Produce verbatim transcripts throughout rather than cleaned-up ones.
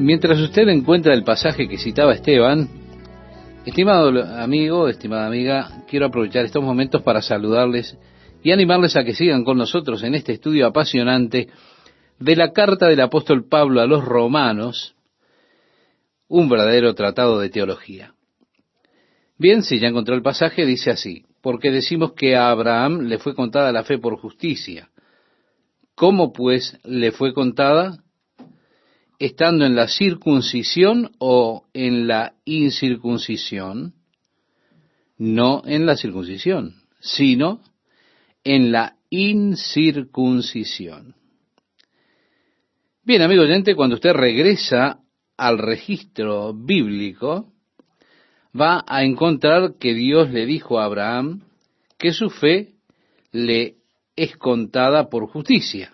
Mientras usted encuentra el pasaje que citaba Esteban, estimado amigo, estimada amiga, quiero aprovechar estos momentos para saludarles y animarles a que sigan con nosotros en este estudio apasionante de la carta del apóstol Pablo a los romanos, un verdadero tratado de teología. Bien, si ya encontró el pasaje, dice así: porque decimos que a Abraham le fue contada la fe por justicia. ¿Cómo pues le fue contada? ¿Estando en la circuncisión o en la incircuncisión? No en la circuncisión, sino en la incircuncisión. Bien, amigo oyente, cuando usted regresa al registro bíblico, va a encontrar que Dios le dijo a Abraham que su fe le es contada por justicia.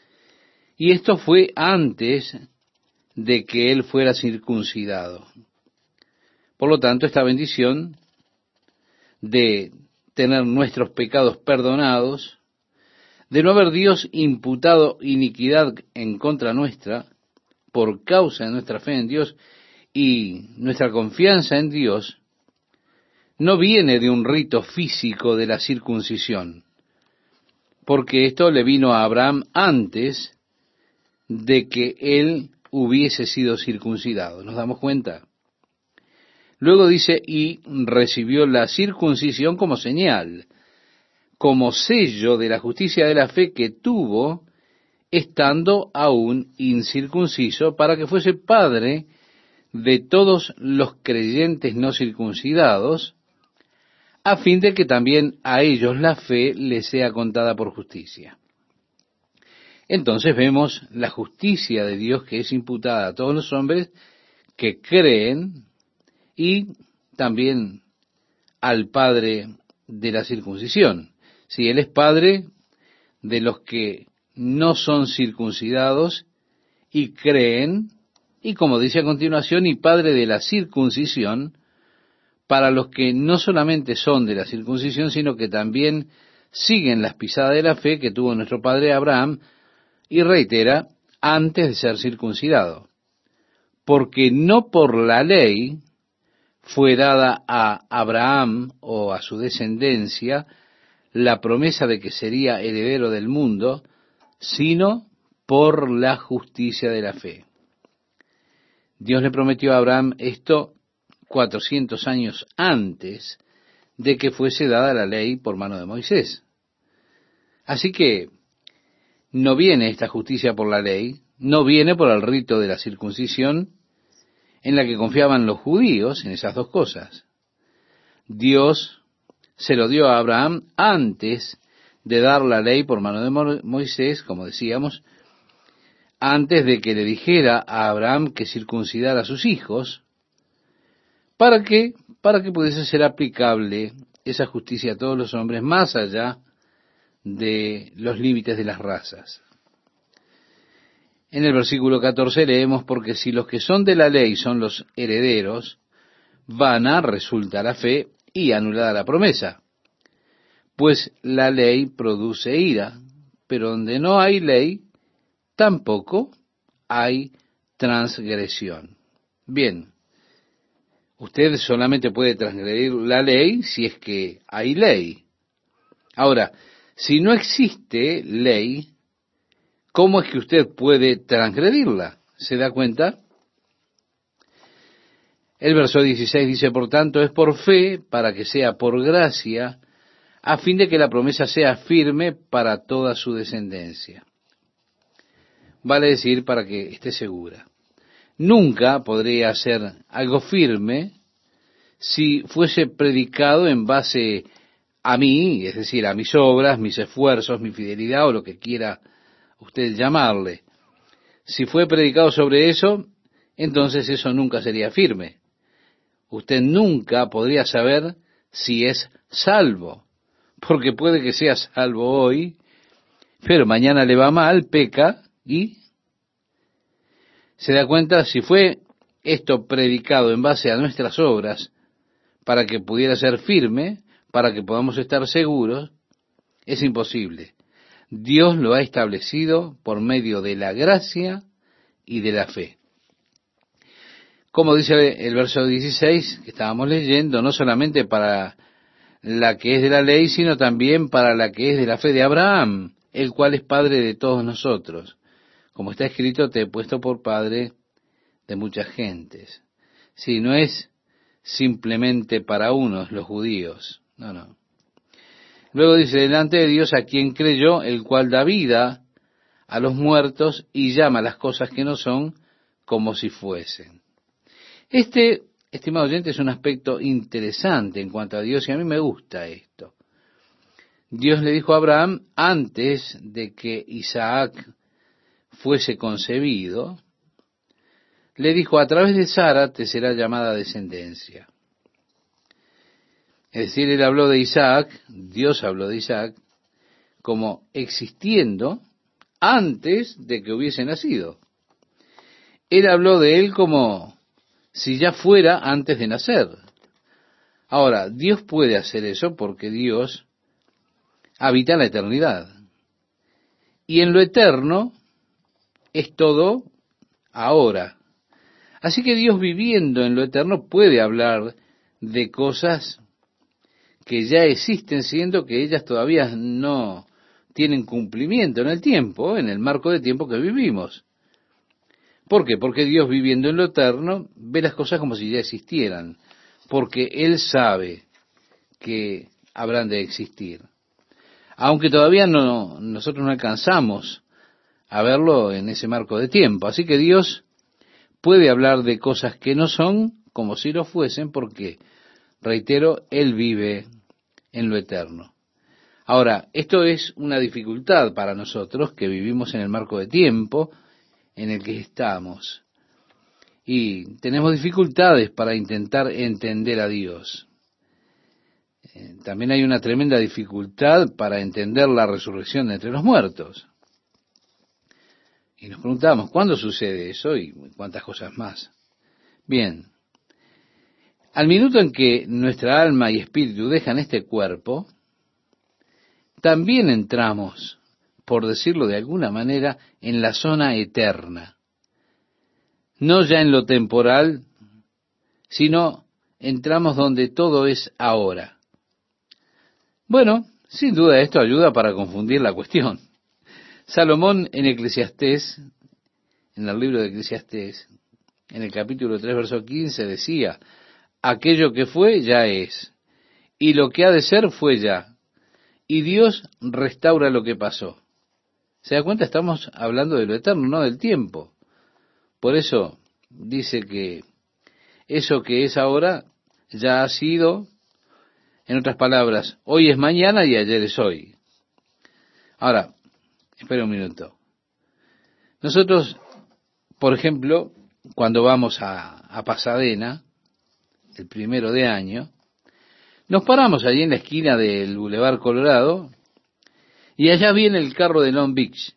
Y esto fue antes de que él fuera circuncidado. Por lo tanto, esta bendición de tener nuestros pecados perdonados, de no haber Dios imputado iniquidad en contra nuestra, por causa de nuestra fe en Dios y nuestra confianza en Dios, no viene de un rito físico de la circuncisión, porque esto le vino a Abraham antes de que él hubiese sido circuncidado. ¿Nos damos cuenta? Luego dice, y recibió la circuncisión como señal, como sello de la justicia de la fe que tuvo estando aún incircunciso, para que fuese padre de todos los creyentes no circuncidados, a fin de que también a ellos la fe les sea contada por justicia. Entonces vemos la justicia de Dios que es imputada a todos los hombres que creen, y también al padre de la circuncisión. Si él es padre de los que no son circuncidados y creen, y como dice a continuación, y padre de la circuncisión para los que no solamente son de la circuncisión, sino que también siguen las pisadas de la fe que tuvo nuestro padre Abraham, y reitera, antes de ser circuncidado. Porque no por la ley fue dada a Abraham o a su descendencia la promesa de que sería heredero del mundo, sino por la justicia de la fe. Dios le prometió a Abraham esto cuatrocientos años antes de que fuese dada la ley por mano de Moisés. Así que no viene esta justicia por la ley, no viene por el rito de la circuncisión en la que confiaban los judíos, en esas dos cosas. Dios se lo dio a Abraham antes de dar la ley por mano de Moisés, como decíamos, antes de que le dijera a Abraham que circuncidara a sus hijos. ¿Para qué? Para que pudiese ser aplicable esa justicia a todos los hombres, más allá de los límites de las razas. En el versículo catorce leemos, porque si los que son de la ley son los herederos, vana resulta la fe y anulada la promesa. Pues la ley produce ira, pero donde no hay ley, tampoco hay transgresión. Bien, usted solamente puede transgredir la ley si es que hay ley. Ahora, si no existe ley, ¿cómo es que usted puede transgredirla? ¿Se da cuenta? El verso dieciséis dice, por tanto, es por fe, para que sea por gracia, a fin de que la promesa sea firme para toda su descendencia. Vale decir, para que esté segura. Nunca podría ser algo firme si fuese predicado en base a mí, es decir, a mis obras, mis esfuerzos, mi fidelidad o lo que quiera usted llamarle. Si fue predicado sobre eso, entonces eso nunca sería firme. Usted nunca podría saber si es salvo, porque puede que sea salvo hoy, pero mañana le va mal, peca y se da cuenta. Si fue esto predicado en base a nuestras obras para que pudiera ser firme, para que podamos estar seguros, es imposible. Dios lo ha establecido por medio de la gracia y de la fe. Como dice el verso dieciséis que estábamos leyendo, no solamente para la que es de la ley, sino también para la que es de la fe de Abraham, el cual es padre de todos nosotros. Como está escrito, te he puesto por padre de muchas gentes. Sí, no es simplemente para unos, los judíos. No, no. Luego dice, delante de Dios a quien creyó, el cual da vida a los muertos y llama las cosas que no son como si fuesen. Este, estimado oyente, es un aspecto interesante en cuanto a Dios y a mí me gusta esto. Dios le dijo a Abraham, antes de que Isaac fuese concebido, le dijo, a través de Sara te será llamada descendencia. Es decir, él habló de Isaac, Dios habló de Isaac, como existiendo antes de que hubiese nacido. Él habló de él como si ya fuera antes de nacer. Ahora, Dios puede hacer eso porque Dios habita en la eternidad. Y en lo eterno es todo ahora. Así que Dios, viviendo en lo eterno, puede hablar de cosas que ya existen, siendo que ellas todavía no tienen cumplimiento en el tiempo, en el marco de tiempo que vivimos. ¿Por qué? Porque Dios, viviendo en lo eterno, ve las cosas como si ya existieran, porque Él sabe que habrán de existir. Aunque todavía no, nosotros no alcanzamos a verlo en ese marco de tiempo. Así que Dios puede hablar de cosas que no son como si lo fuesen, porque, reitero, Él vive en lo eterno. Ahora, esto es una dificultad para nosotros que vivimos en el marco de tiempo en el que estamos. Y tenemos dificultades para intentar entender a Dios. Eh, también hay una tremenda dificultad para entender la resurrección de entre los muertos. Y nos preguntamos, ¿cuándo sucede eso? Y cuántas cosas más. Bien, al minuto en que nuestra alma y espíritu dejan este cuerpo, también entramos, por decirlo de alguna manera, en la zona eterna. No ya en lo temporal, sino entramos donde todo es ahora. Bueno, sin duda esto ayuda para confundir la cuestión. Salomón en Eclesiastés, en el libro de Eclesiastés, en el capítulo tres, verso quince, decía, aquello que fue ya es, y lo que ha de ser fue ya, y Dios restaura lo que pasó. ¿Se da cuenta? Estamos hablando de lo eterno, no del tiempo. Por eso dice que eso que es ahora ya ha sido, en otras palabras, hoy es mañana y ayer es hoy. Ahora, espera un minuto. Nosotros, por ejemplo, cuando vamos a, a Pasadena, el primero de año, nos paramos allí en la esquina del Boulevard Colorado y allá viene el carro de Long Beach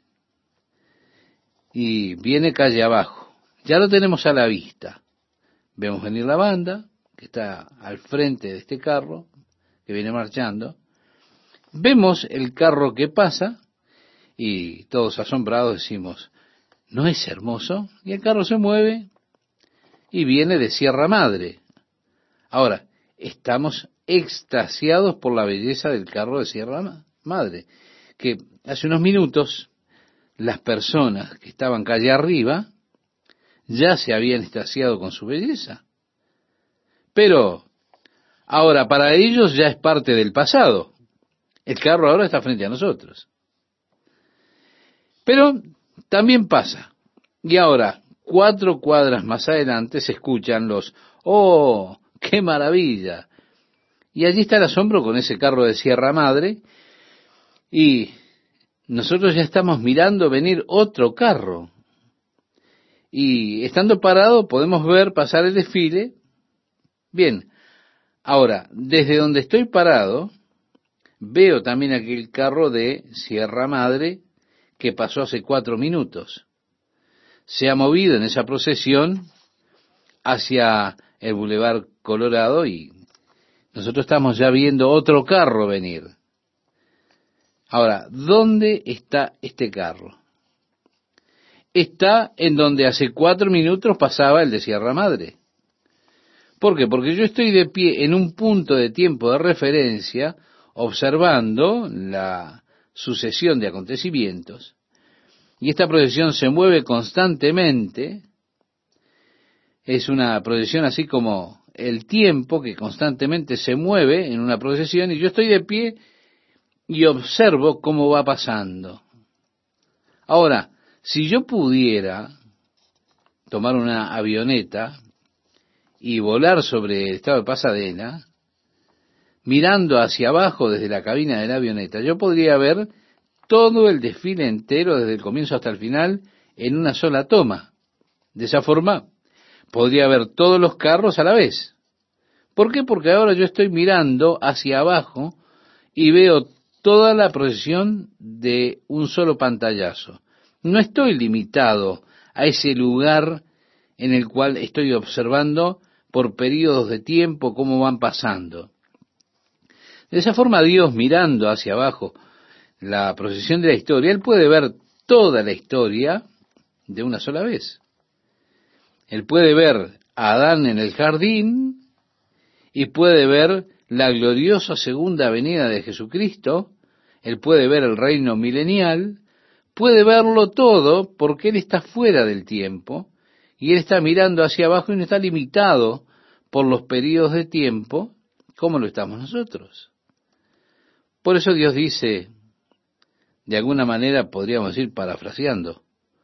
y viene calle abajo. Ya lo tenemos a la vista. Vemos venir la banda que está al frente de este carro, que viene marchando. Vemos el carro que pasa y todos asombrados decimos, ¿no es hermoso? Y el carro se mueve y viene de Sierra Madre. Ahora, estamos extasiados por la belleza del carro de Sierra Madre, que hace unos minutos las personas que estaban calle arriba ya se habían extasiado con su belleza. Pero ahora para ellos ya es parte del pasado. El carro ahora está frente a nosotros. Pero también pasa. Y ahora, cuatro cuadras más adelante, se escuchan los, ¡oh, qué maravilla! Y allí está el asombro con ese carro de Sierra Madre. Y nosotros ya estamos mirando venir otro carro. Y estando parado podemos ver pasar el desfile. Bien, ahora, desde donde estoy parado, veo también aquel carro de Sierra Madre que pasó hace cuatro minutos. Se ha movido en esa procesión hacia el Boulevard Colorado y nosotros estamos ya viendo otro carro venir. Ahora, ¿dónde está este carro? Está en donde hace cuatro minutos pasaba el de Sierra Madre. ¿Por qué? Porque yo estoy de pie en un punto de tiempo de referencia, observando la sucesión de acontecimientos, y esta procesión se mueve constantemente. Es una procesión así como el tiempo que constantemente se mueve en una procesión, y yo estoy de pie y observo cómo va pasando. Ahora, si yo pudiera tomar una avioneta y volar sobre el estado de Pasadena, mirando hacia abajo desde la cabina de la avioneta, yo podría ver todo el desfile entero desde el comienzo hasta el final en una sola toma. De esa forma, podría ver todos los carros a la vez. ¿Por qué? Porque ahora yo estoy mirando hacia abajo y veo toda la procesión de un solo pantallazo. No estoy limitado a ese lugar en el cual estoy observando por periodos de tiempo cómo van pasando. De esa forma, Dios, mirando hacia abajo la procesión de la historia, Él puede ver toda la historia de una sola vez. Él puede ver a Adán en el jardín y puede ver la gloriosa segunda venida de Jesucristo. Él puede ver el reino milenial, puede verlo todo porque Él está fuera del tiempo y Él está mirando hacia abajo y no está limitado por los periodos de tiempo como lo estamos nosotros. Por eso Dios dice, de alguna manera podríamos ir parafraseando,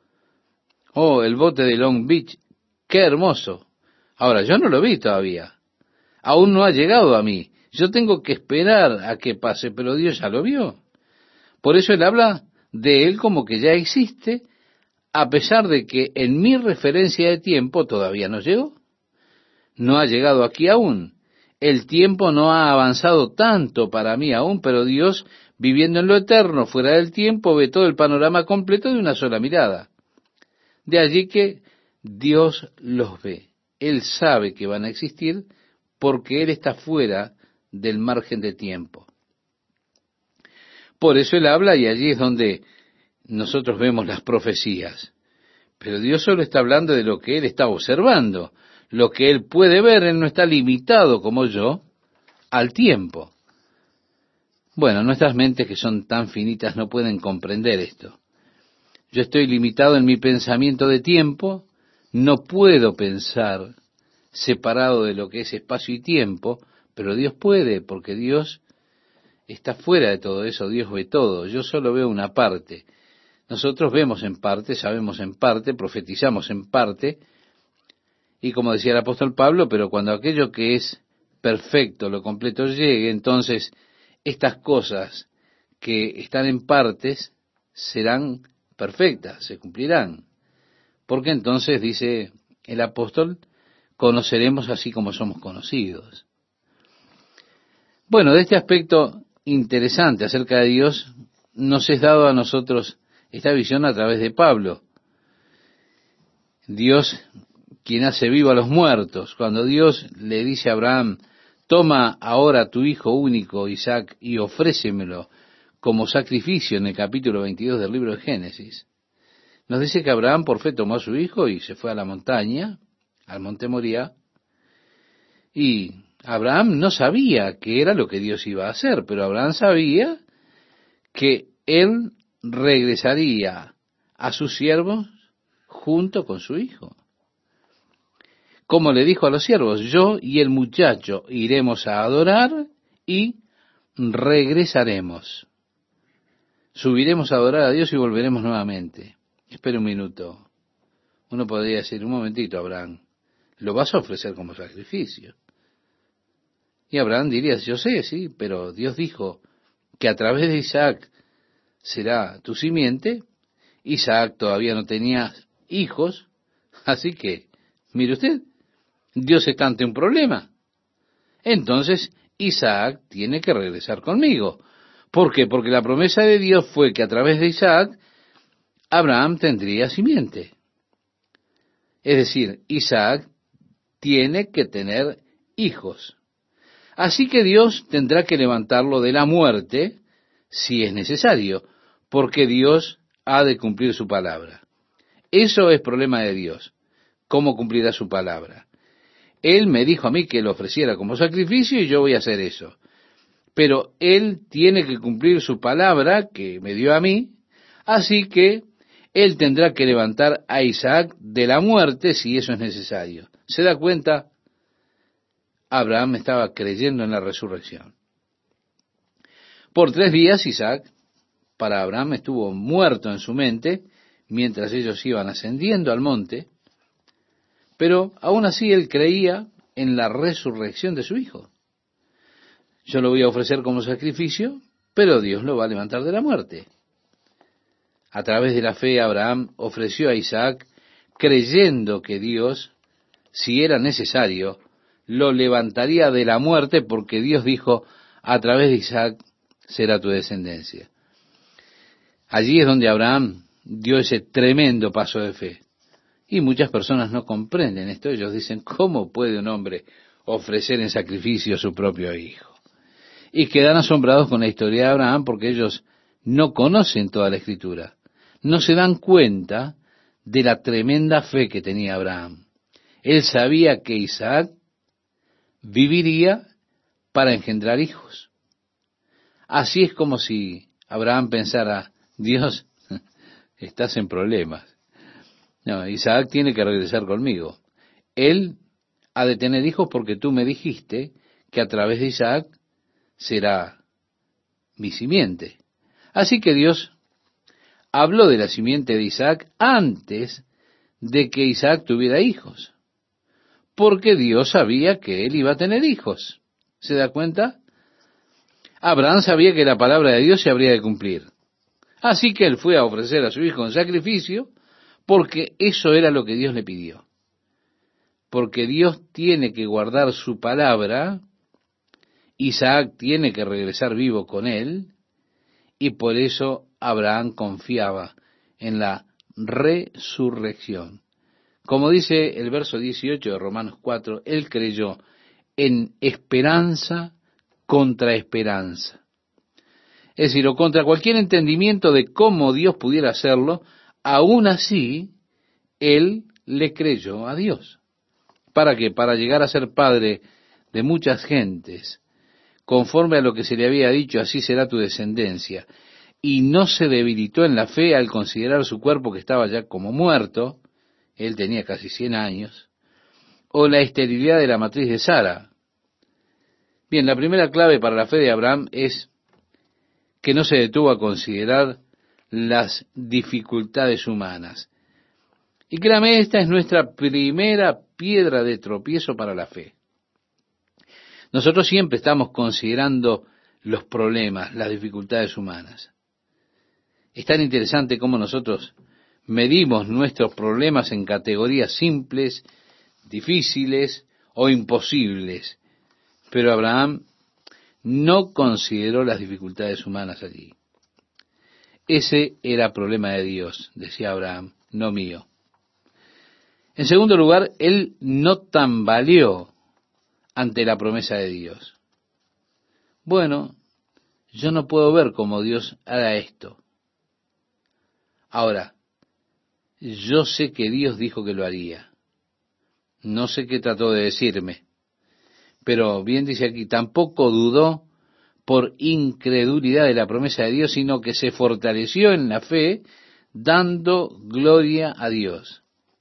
oh, el bote de Long Beach, qué hermoso. Ahora, yo no lo vi todavía, aún no ha llegado a mí, yo tengo que esperar a que pase, pero Dios ya lo vio. Por eso Él habla de Él como que ya existe, a pesar de que en mi referencia de tiempo todavía no llegó. No ha llegado aquí aún. El tiempo no ha avanzado tanto para mí aún, pero Dios, viviendo en lo eterno, fuera del tiempo, ve todo el panorama completo de una sola mirada. De allí que Dios los ve. Él sabe que van a existir porque Él está fuera del margen de tiempo. Por eso Él habla y allí es donde nosotros vemos las profecías. Pero Dios solo está hablando de lo que Él está observando. Lo que Él puede ver, Él no está limitado como yo al tiempo. Bueno, nuestras mentes que son tan finitas no pueden comprender esto. Yo estoy limitado en mi pensamiento de tiempo, no puedo pensar separado de lo que es espacio y tiempo, pero Dios puede, porque Dios está fuera de todo eso, Dios ve todo, yo solo veo una parte. Nosotros vemos en parte, sabemos en parte, profetizamos en parte, y como decía el apóstol Pablo, pero cuando aquello que es perfecto, lo completo llegue, entonces estas cosas que están en partes serán perfectas, se cumplirán. Porque entonces, dice el apóstol, conoceremos así como somos conocidos. Bueno, de este aspecto interesante acerca de Dios, nos es dado a nosotros esta visión a través de Pablo. Dios, quien hace vivo a los muertos. Cuando Dios le dice a Abraham, toma ahora tu hijo único, Isaac, y ofrécemelo como sacrificio en el capítulo veintidós del libro de Génesis, nos dice que Abraham por fe tomó a su hijo y se fue a la montaña, al monte Moriah, y Abraham no sabía qué era lo que Dios iba a hacer, pero Abraham sabía que él regresaría a sus siervos junto con su hijo. Como le dijo a los siervos, yo y el muchacho iremos a adorar y regresaremos. Subiremos a adorar a Dios y volveremos nuevamente. Espera un minuto. Uno podría decir, un momentito, Abraham, ¿lo vas a ofrecer como sacrificio? Y Abraham diría, yo sé, sí, pero Dios dijo que a través de Isaac será tu simiente. Isaac todavía no tenía hijos, así que, mire usted, Dios está ante un problema. Entonces, Isaac tiene que regresar conmigo. ¿Por qué? Porque la promesa de Dios fue que a través de Isaac, Abraham tendría simiente. Es decir, Isaac tiene que tener hijos. Así que Dios tendrá que levantarlo de la muerte, si es necesario, porque Dios ha de cumplir su palabra. Eso es problema de Dios. ¿Cómo cumplirá su palabra? Él me dijo a mí que lo ofreciera como sacrificio y yo voy a hacer eso. Pero Él tiene que cumplir su palabra que me dio a mí, así que Él tendrá que levantar a Isaac de la muerte si eso es necesario. ¿Se da cuenta? Abraham estaba creyendo en la resurrección. Por tres días Isaac, para Abraham, estuvo muerto en su mente mientras ellos iban ascendiendo al monte, pero aún así él creía en la resurrección de su hijo. Yo lo voy a ofrecer como sacrificio, pero Dios lo va a levantar de la muerte. A través de la fe, Abraham ofreció a Isaac, creyendo que Dios, si era necesario, lo levantaría de la muerte, porque Dios dijo, a través de Isaac será tu descendencia. Allí es donde Abraham dio ese tremendo paso de fe. Y muchas personas no comprenden esto. Ellos dicen, ¿cómo puede un hombre ofrecer en sacrificio a su propio hijo? Y quedan asombrados con la historia de Abraham porque ellos no conocen toda la Escritura. No se dan cuenta de la tremenda fe que tenía Abraham. Él sabía que Isaac viviría para engendrar hijos. Así es como si Abraham pensara, Dios, estás en problemas. No, Isaac tiene que regresar conmigo. Él ha de tener hijos porque tú me dijiste que a través de Isaac será mi simiente. Así que Dios habló de la simiente de Isaac antes de que Isaac tuviera hijos, porque Dios sabía que él iba a tener hijos. ¿Se da cuenta? Abraham sabía que la palabra de Dios se habría de cumplir. Así que él fue a ofrecer a su hijo en sacrificio, porque eso era lo que Dios le pidió. Porque Dios tiene que guardar su palabra, Isaac tiene que regresar vivo con él, y por eso Abraham confiaba en la resurrección. Como dice el verso dieciocho de Romanos cuatro, él creyó en esperanza contra esperanza. Es decir, o contra cualquier entendimiento de cómo Dios pudiera hacerlo, aún así, él le creyó a Dios. ¿Para qué? Para llegar a ser padre de muchas gentes, conforme a lo que se le había dicho, así será tu descendencia. Y no se debilitó en la fe al considerar su cuerpo que estaba ya como muerto, él tenía casi cien años, o la esterilidad de la matriz de Sara. Bien, la primera clave para la fe de Abraham es que no se detuvo a considerar las dificultades humanas. Y créame, esta es nuestra primera piedra de tropiezo para la fe. Nosotros siempre estamos considerando los problemas, las dificultades humanas. Es tan interesante cómo nosotros medimos nuestros problemas en categorías simples, difíciles o imposibles. Pero Abraham no consideró las dificultades humanas allí. Ese era problema de Dios, decía Abraham, no mío. En segundo lugar, él no tambaleó ante la promesa de Dios. Bueno, yo no puedo ver cómo Dios haga esto. Ahora, yo sé que Dios dijo que lo haría. No sé qué trató de decirme. Pero bien dice aquí, tampoco dudó por incredulidad de la promesa de Dios, sino que se fortaleció en la fe, dando gloria a Dios.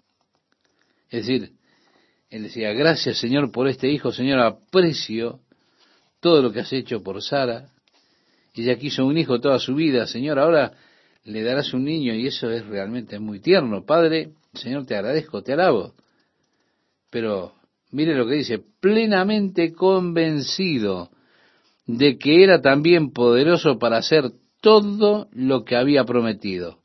Es decir, él decía, gracias Señor por este hijo, Señor, aprecio todo lo que has hecho por Sara. Ella quiso un hijo toda su vida, Señor, ahora le darás un niño y eso es realmente muy tierno. Padre, Señor, te agradezco, te alabo. Pero mire lo que dice, plenamente convencido de que era también poderoso para hacer todo lo que había prometido.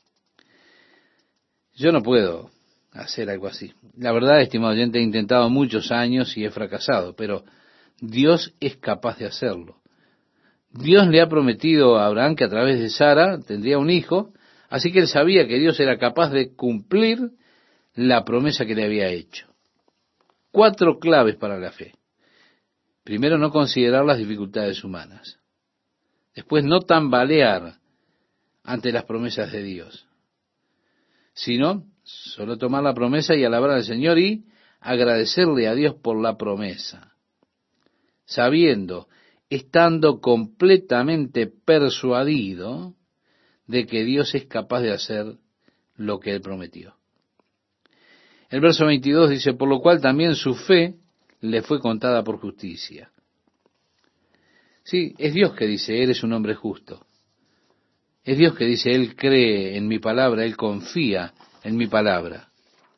Yo no puedo hacer algo así. La verdad, estimado oyente, he intentado muchos años y he fracasado, pero Dios es capaz de hacerlo. Dios le ha prometido a Abraham que a través de Sara tendría un hijo, así que él sabía que Dios era capaz de cumplir la promesa que le había hecho. Cuatro claves para la fe. Primero, no considerar las dificultades humanas. Después, no tambalear ante las promesas de Dios. Sino, solo tomar la promesa y alabar al Señor y agradecerle a Dios por la promesa, sabiendo, estando completamente persuadido de que Dios es capaz de hacer lo que Él prometió. El verso veintidós dice, por lo cual también su fe le fue contada por justicia. Sí, es Dios que dice, eres un hombre justo. Es Dios que dice, Él cree en mi palabra, Él confía en mi palabra.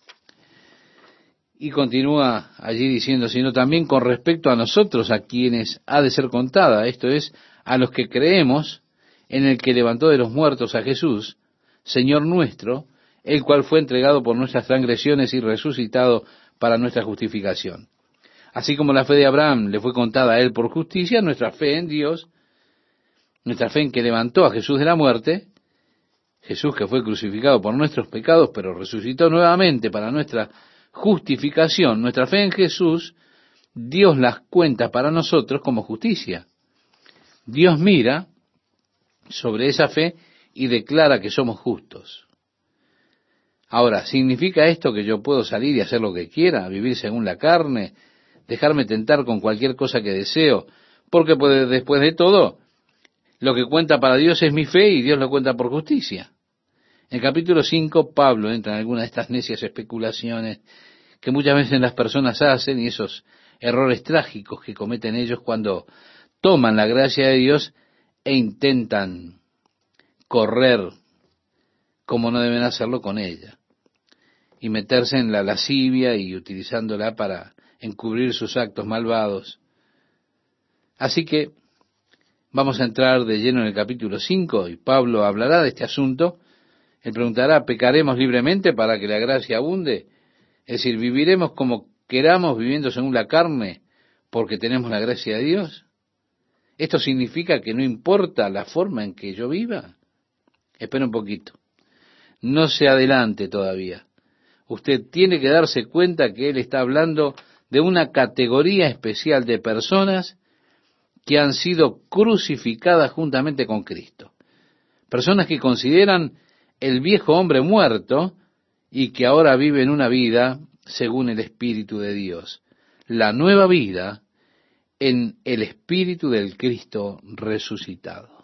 Y continúa allí diciendo, sino también con respecto a nosotros, a quienes ha de ser contada, esto es, a los que creemos en el que levantó de los muertos a Jesús, Señor nuestro, el cual fue entregado por nuestras transgresiones y resucitado para nuestra justificación. Así como la fe de Abraham le fue contada a él por justicia, nuestra fe en Dios, nuestra fe en que levantó a Jesús de la muerte, Jesús que fue crucificado por nuestros pecados, pero resucitó nuevamente para nuestra justificación, nuestra fe en Jesús, Dios las cuenta para nosotros como justicia. Dios mira sobre esa fe y declara que somos justos. Ahora, ¿significa esto que yo puedo salir y hacer lo que quiera, vivir según la carne, dejarme tentar con cualquier cosa que deseo? Porque pues, después de todo, lo que cuenta para Dios es mi fe y Dios lo cuenta por justicia. En el capítulo cinco, Pablo entra en alguna de estas necias especulaciones que muchas veces las personas hacen y esos errores trágicos que cometen ellos cuando toman la gracia de Dios e intentan correr como no deben hacerlo con ella y meterse en la lascivia y utilizándola para encubrir sus actos malvados. Así que vamos a entrar de lleno en el capítulo cinco y Pablo hablará de este asunto. Él preguntará, ¿pecaremos libremente para que la gracia abunde? Es decir, ¿viviremos como queramos viviendo según la carne porque tenemos la gracia de Dios? ¿Esto significa que no importa la forma en que yo viva? Espera un poquito. No se adelante todavía. Usted tiene que darse cuenta que él está hablando de una categoría especial de personas que han sido crucificadas juntamente con Cristo. Personas que consideran el viejo hombre muerto y que ahora viven una vida según el Espíritu de Dios. La nueva vida en el Espíritu del Cristo resucitado.